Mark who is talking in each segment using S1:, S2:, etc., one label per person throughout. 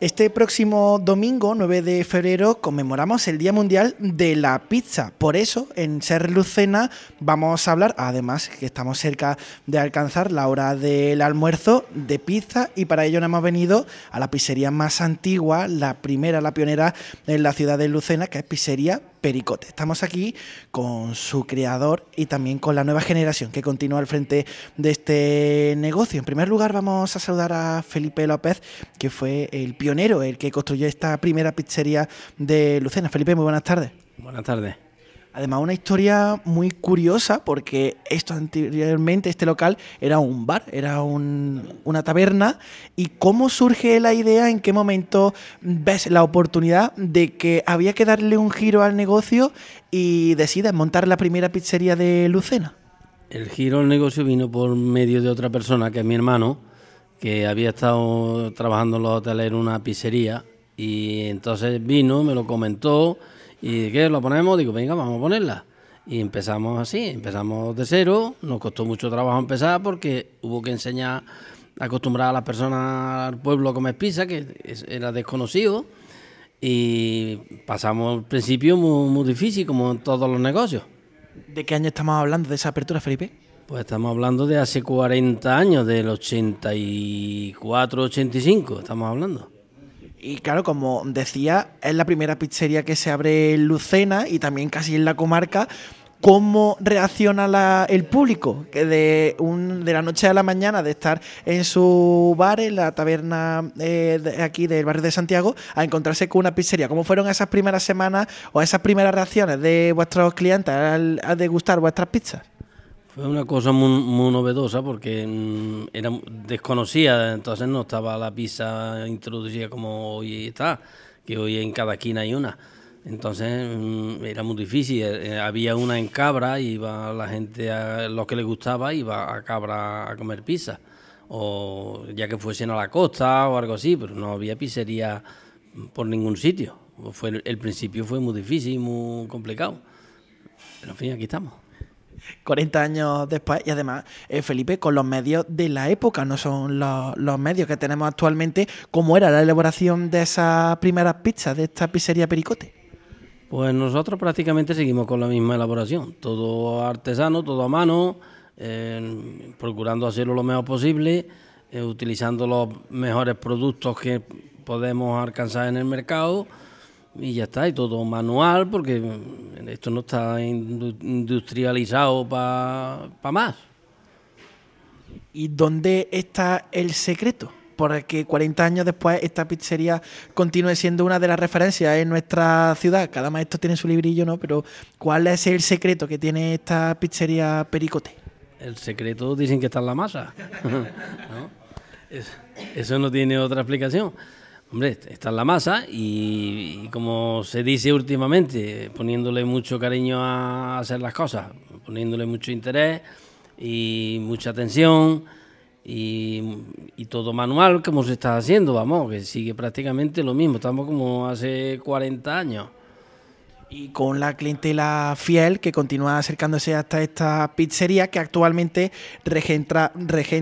S1: Este próximo domingo, 9 de febrero, conmemoramos el Día Mundial de la Pizza. Por eso, en Ser Lucena vamos a hablar, además que estamos cerca de alcanzar la hora del almuerzo, de pizza, y para ello nos hemos venido a la pizzería más antigua, la primera, la pionera en la ciudad de Lucena, que es Pizzería Pericote. Estamos aquí con su creador y también con la nueva generación que continúa al frente de este negocio. En primer lugar, vamos a saludar a Felipe López, que fue el pionero, el que construyó esta primera pizzería de Lucena. Felipe, muy buenas tardes.
S2: Buenas tardes.
S1: Además, una historia muy curiosa, porque esto anteriormente, este local, era un bar, era una taberna. ¿Y cómo surge la idea? ¿En qué momento ves la oportunidad de que había que darle un giro al negocio y decides montar la primera pizzería de Lucena?
S2: El giro al negocio vino por medio de otra persona, que es mi hermano, que había estado trabajando en los hoteles en una pizzería, y entonces vino, me lo comentó. ¿Y qué? ¿Lo ponemos? Digo, venga, vamos a ponerla. Y empezamos así, empezamos de cero. Nos costó mucho trabajo empezar porque hubo que enseñar, acostumbrar a las personas al pueblo a comer pizza, que era desconocido. Y pasamos al principio muy difícil, como en todos los negocios.
S1: ¿De qué año estamos hablando de esa apertura, Felipe?
S2: Pues estamos hablando de hace 40 años, del 84, 85, estamos hablando.
S1: Y claro, como decía, es la primera pizzería que se abre en Lucena y también casi en la comarca. ¿Cómo reacciona el público? Que de la noche a la mañana de estar en su bar, en la taberna de aquí del barrio de Santiago, a encontrarse con una pizzería. ¿Cómo fueron esas primeras semanas o esas primeras reacciones de vuestros clientes al degustar vuestras pizzas?
S2: Fue una cosa muy novedosa porque era desconocida, entonces no estaba la pizza introducida como hoy está, que hoy en cada esquina hay una. Entonces era muy difícil, había una en Cabra, iba la gente, a los que les gustaba, iba a Cabra a comer pizza, o ya que fuesen a la costa o algo así, pero no había pizzería por ningún sitio. El principio fue muy difícil, muy complicado, pero en fin, aquí estamos.
S1: 40 años después, y además, Felipe, con los medios de la época, no son los medios que tenemos actualmente. ¿Cómo era la elaboración de esas primeras pizzas de esta pizzería Pericote?
S2: Pues nosotros prácticamente seguimos con la misma elaboración, todo artesano, todo a mano, procurando hacerlo lo mejor posible, utilizando los mejores productos que podemos alcanzar en el mercado. Y ya está, y todo manual, porque esto no está industrializado para más.
S1: ¿Y dónde está el secreto? Porque 40 años después esta pizzería continúe siendo una de las referencias en nuestra ciudad. Cada maestro tiene su librillo, ¿no? Pero ¿cuál es el secreto que tiene esta pizzería Pericote?
S2: El secreto dicen que está en la masa. ¿No? Eso no tiene otra explicación. Hombre, está en la masa y como se dice últimamente, poniéndole mucho cariño a hacer las cosas, poniéndole mucho interés y mucha atención y todo manual como se está haciendo, vamos, que sigue prácticamente lo mismo, estamos como hace 40 años.
S1: Y con la clientela fiel que continúa acercándose hasta esta pizzería que actualmente regenta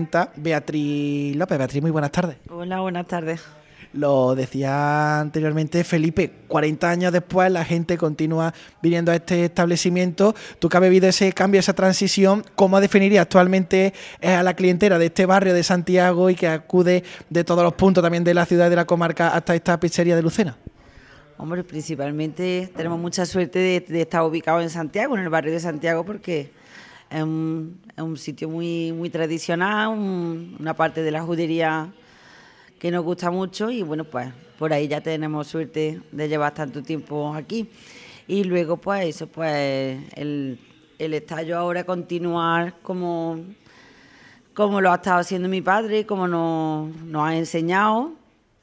S1: Beatriz López. Beatriz, muy buenas tardes.
S3: Hola, buenas tardes.
S1: Lo decía anteriormente Felipe, 40 años después la gente continúa viniendo a este establecimiento. Tú que has vivido ese cambio, esa transición, ¿cómo definirías actualmente a la clientela de este barrio de Santiago y que acude de todos los puntos también de la ciudad y de la comarca hasta esta pizzería de Lucena?
S3: Hombre, principalmente tenemos mucha suerte de estar ubicados en Santiago, en el barrio de Santiago, porque es un sitio muy tradicional, una parte de la judería que nos gusta mucho y bueno, pues por ahí ya tenemos suerte de llevar tanto tiempo aquí. Y luego pues eso, pues el estallo ahora continuar como lo ha estado haciendo mi padre, como nos ha enseñado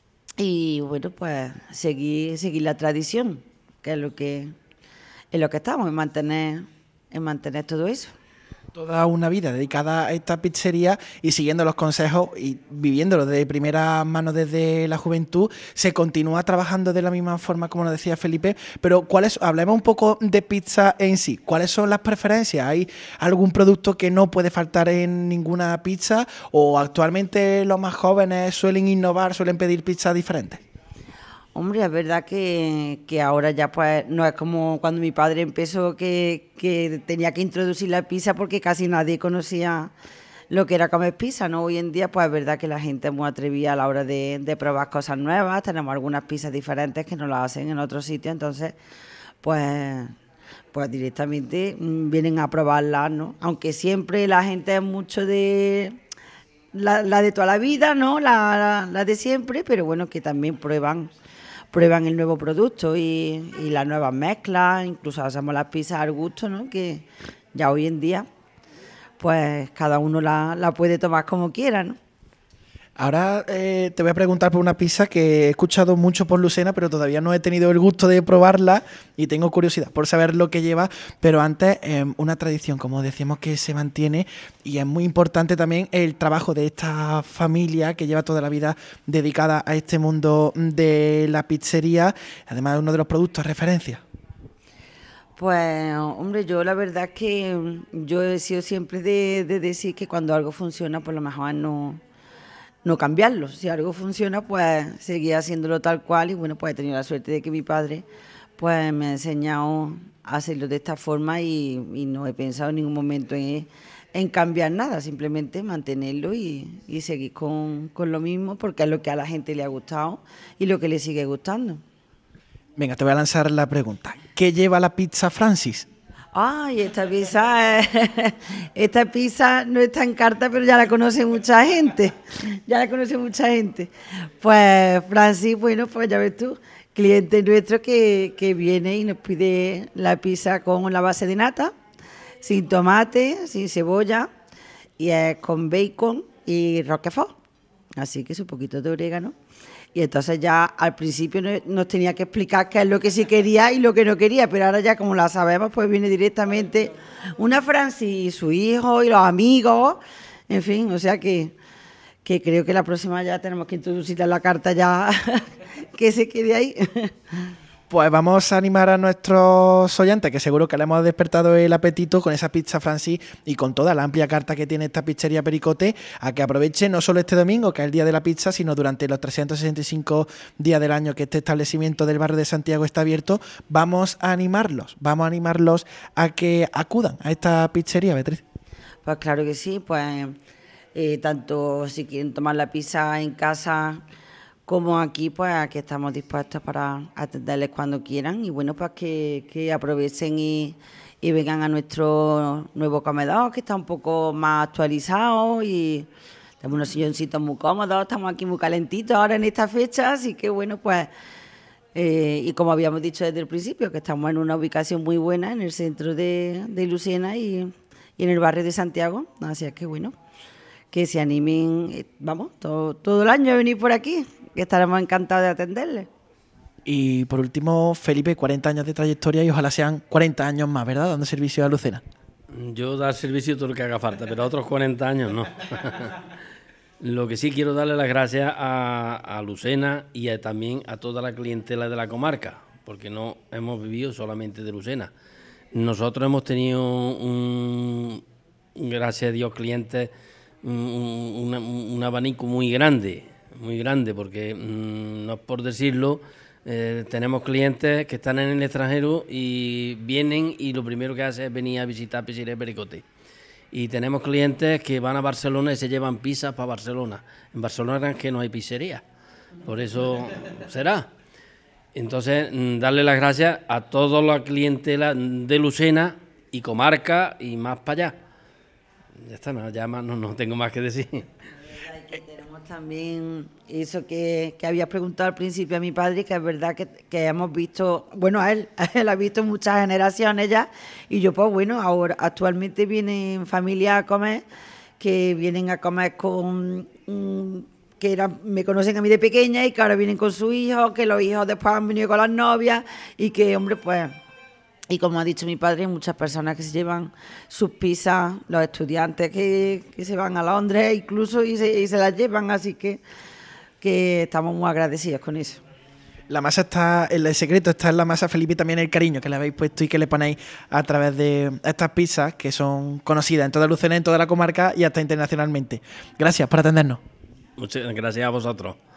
S3: y bueno, pues seguir la tradición, que es lo que estamos, en mantener todo eso.
S1: Toda una vida dedicada a esta pizzería y siguiendo los consejos y viviéndolo de primera mano desde la juventud, se continúa trabajando de la misma forma como nos decía Felipe, pero hablemos un poco de pizza en sí. ¿Cuáles son las preferencias? ¿Hay algún producto que no puede faltar en ninguna pizza o actualmente los más jóvenes suelen innovar, suelen pedir pizzas diferentes?
S3: Hombre, es verdad que ahora ya pues no es como cuando mi padre empezó que tenía que introducir la pizza porque casi nadie conocía lo que era comer pizza, ¿no? Hoy en día pues es verdad que la gente es muy atrevida a la hora de probar cosas nuevas, tenemos algunas pizzas diferentes que no las hacen en otros sitios, entonces pues directamente vienen a probarlas, ¿no? Aunque siempre la gente es mucho de la de toda la vida, ¿no? La de siempre, pero bueno, que también prueban el nuevo producto y las nuevas mezclas, incluso hacemos las pizzas al gusto, ¿no? Que ya hoy en día, pues cada uno la puede tomar como quiera, ¿no?
S1: Ahora te voy a preguntar por una pizza que he escuchado mucho por Lucena, pero todavía no he tenido el gusto de probarla y tengo curiosidad por saber lo que lleva. Pero antes, una tradición, como decíamos, que se mantiene y es muy importante también el trabajo de esta familia que lleva toda la vida dedicada a este mundo de la pizzería. Además, es uno de los productos de referencia.
S3: Pues, hombre, yo la verdad es que yo he sido siempre de decir que cuando algo funciona, pues lo mejor es no cambiarlo. Si algo funciona, pues seguir haciéndolo tal cual. Y bueno, pues he tenido la suerte de que mi padre pues me ha enseñado a hacerlo de esta forma y no he pensado en ningún momento en cambiar nada, simplemente mantenerlo y seguir con lo mismo, porque es lo que a la gente le ha gustado y lo que le sigue gustando.
S1: Venga, te voy a lanzar la pregunta. ¿Qué lleva la pizza Francis?
S3: Ay, esta pizza no está en carta, pero ya la conoce mucha gente. Pues Francis, bueno, pues ya ves tú, cliente nuestro que viene y nos pide la pizza con la base de nata, sin tomate, sin cebolla, y es con bacon y roquefort. Así que es un poquito de orégano. Y entonces ya al principio nos tenía que explicar qué es lo que sí quería y lo que no quería, pero ahora ya como la sabemos, pues viene directamente una Francis y su hijo y los amigos, en fin, o sea que creo que la próxima ya tenemos que introducirla en la carta ya que se quede ahí.
S1: Pues vamos a animar a nuestros oyentes, que seguro que le hemos despertado el apetito con esa pizza Francis y con toda la amplia carta que tiene esta pizzería Pericote, a que aprovechen no solo este domingo, que es el día de la pizza, sino durante los 365 días del año que este establecimiento del barrio de Santiago está abierto. Vamos a animarlos a que acudan a esta pizzería, Beatriz.
S3: Pues claro que sí, pues tanto si quieren tomar la pizza en casa como aquí, pues aquí estamos dispuestos para atenderles cuando quieran y bueno, pues que aprovechen y vengan a nuestro nuevo comedor, que está un poco más actualizado y tenemos unos silloncitos muy cómodos, estamos aquí muy calentitos ahora en esta fecha, así que bueno, pues y como habíamos dicho desde el principio, que estamos en una ubicación muy buena en el centro de Lucena y en el barrio de Santiago, así es que bueno, que se animen, vamos, todo el año a venir por aquí, que estaremos encantados de atenderles.
S1: Y por último, Felipe, 40 años de trayectoria y ojalá sean 40 años más, ¿verdad?, dando servicio a Lucena.
S2: Yo dar servicio todo lo que haga falta, pero otros 40 años no. Lo que sí quiero darle las gracias a Lucena y también a toda la clientela de la comarca, porque no hemos vivido solamente de Lucena. Nosotros hemos tenido, gracias a Dios, clientes, un abanico muy grande, porque no es por decirlo, tenemos clientes que están en el extranjero y vienen y lo primero que hacen es venir a visitar Pizzería Pericote. Y tenemos clientes que van a Barcelona y se llevan pizzas para Barcelona. En Barcelona es que no hay pizzería, por eso será. Entonces, darle las gracias a toda la clientela de Lucena y comarca y más para allá. Ya está, no tengo más que decir.
S3: Tenemos también eso que había preguntado al principio a mi padre, que es verdad que hemos visto, bueno, él ha visto muchas generaciones ya, y yo pues bueno, ahora actualmente vienen familias a comer, que vienen a comer con me conocen a mí de pequeña y que ahora vienen con su hijo, que los hijos después han venido con las novias y que, hombre, pues... Y como ha dicho mi padre, hay muchas personas que se llevan sus pizzas, los estudiantes que se van a Londres incluso y se las llevan, así que estamos muy agradecidos con eso.
S1: La masa está, el secreto está en la masa, Felipe, y también el cariño que le habéis puesto y que le ponéis a través de estas pizzas que son conocidas en toda Lucena, en toda la comarca y hasta internacionalmente. Gracias por atendernos.
S2: Muchas gracias a vosotros.